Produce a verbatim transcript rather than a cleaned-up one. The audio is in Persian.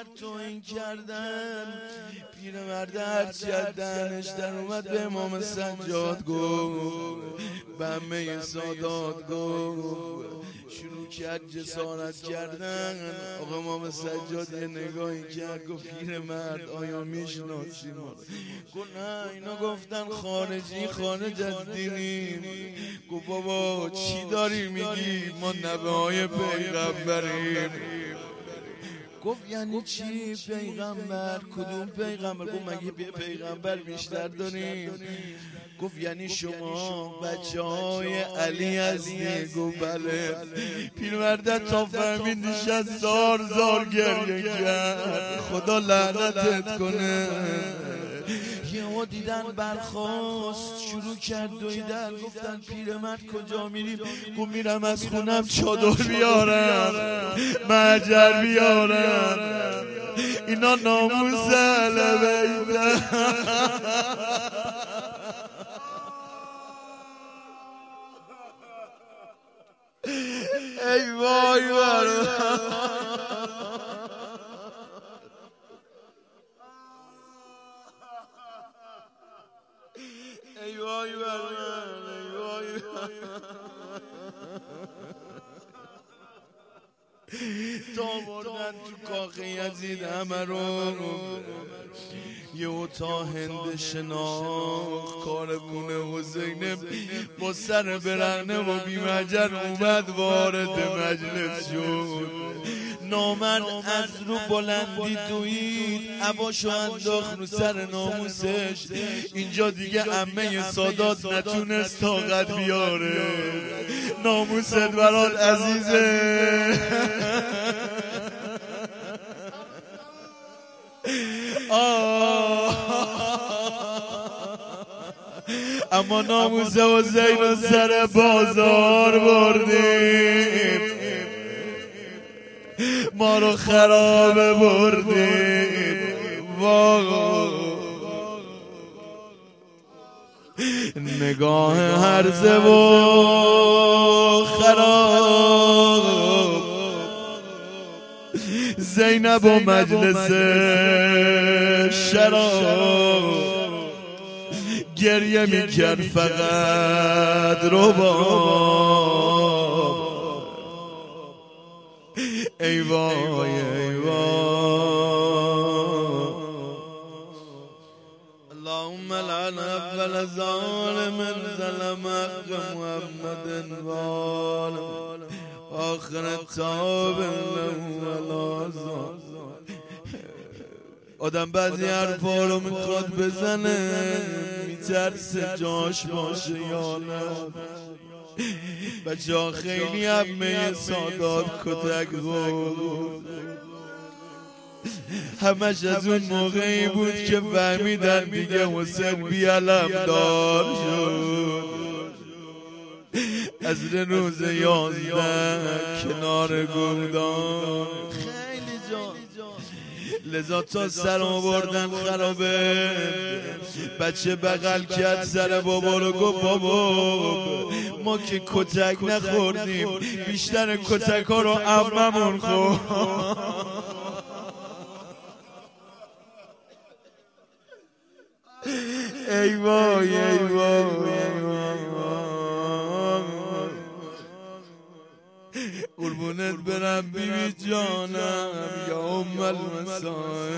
کرد توهین کردن. پیرمرد هرچی از دهنش در اومد به امام سجاد گفت، به عمه سادات گفت، شروع کرد جسارت کردن. آقا امام سجاد یه نگاهی کرد گفت پیرمرد آیا میشناسی ما؟ گفت نه اینا گفتن خارجی، خارج از دینیم. گفت بابا چی داری میگی؟ ما نوه های پیغمبریم. گفت یعنی چی پیغمبر؟ کدوم پیغمبر؟ گفت مگه به پیغمبر بیشتر داریم؟ گفت یعنی شما بچه های علی هستی؟ گفت بله. پیرمرد تا فهمید نشست زار زار گریه کرد، خدا لعنتت کنه. یهو دیدن برخاست شروع کرد دویدن. گفتن پیرمرد کجا میریم؟ گفت میرم از خونم چادر بیارم، مهجر بیارم، اینا ناموس اهل بیتن. ای وای برم، ای وای بر من، ای وای بر من. تا بردن تو کاخ یزید همه رو، یه تا هند شناخت کارمونه حسین با سر برهنه و بی مجر اومد وارد مجلس شد. نامرد از رو بلندی دوید، عباشو انداخت رو سر ناموسش. اینجا دیگه عمه سادات نتونست طاقت بیاره. ناموست برات عزیزه. اما ناموسه و زین و سر بازار بردیم، ما رو خرابه بردیم. نگاه هرزه و خراب، زینب و مجلس شراب. گریه میکرد فقط رباب. ای وای ای وای، اللهم لعن اول ظالم ظلم حق محمد ظالم، آخر تاب له ولا ظالم. آدم بعضی حرفا رو میخواد بزنه میترسه جاش باشه یا نه. بچه ها خیلی عمه سادات کتک بود، همش از اون موقعی بود که فهمیدن دیگه حسین بیعلم دار شد. از روز یازده کنار گودان خیلی جا، لذا تا سر آوردن خرابه. بچه بغل کرد سر بابا رو گفت بابا ما که کتک نخوردیم، بیشتر کتک ها رو عممون خورد. ای وای ای وای قربونت برم بیبی جانم یا ام المسائل.